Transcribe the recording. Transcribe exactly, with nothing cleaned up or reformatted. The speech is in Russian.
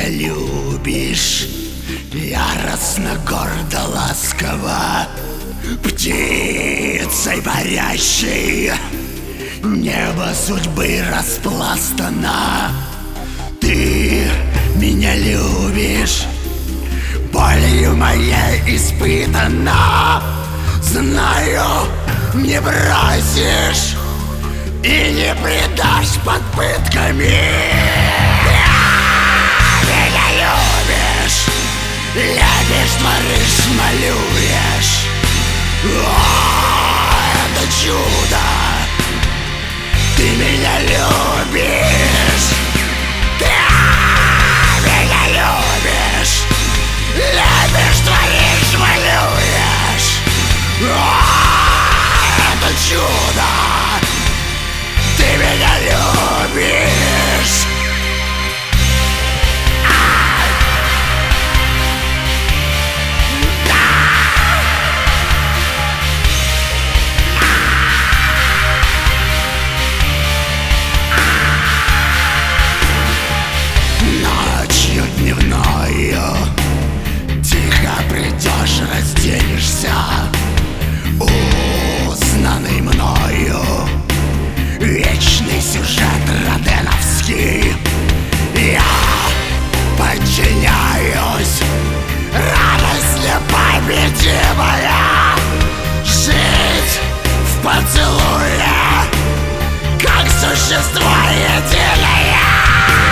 меня любишь, яростно, гордо, ласково, птицей парящей. Небо судьбы распластано. Ты меня любишь, болью моей испытана. Знаю, не бросишь и не предашь под пытками. Меня любишь, любишь, творишь, малюешь. О, это чудо. Ты меня любишь, ты меня любишь, любишь, творишь, малюешь. О, это чудо. Ты меня любишь. Ночью дневною тихо придешь, разденешься, узнанный мною. Вечный сюжет роденовский. Я подчиняюсь, радость непобедимая. Жить в поцелуе, как существо единое.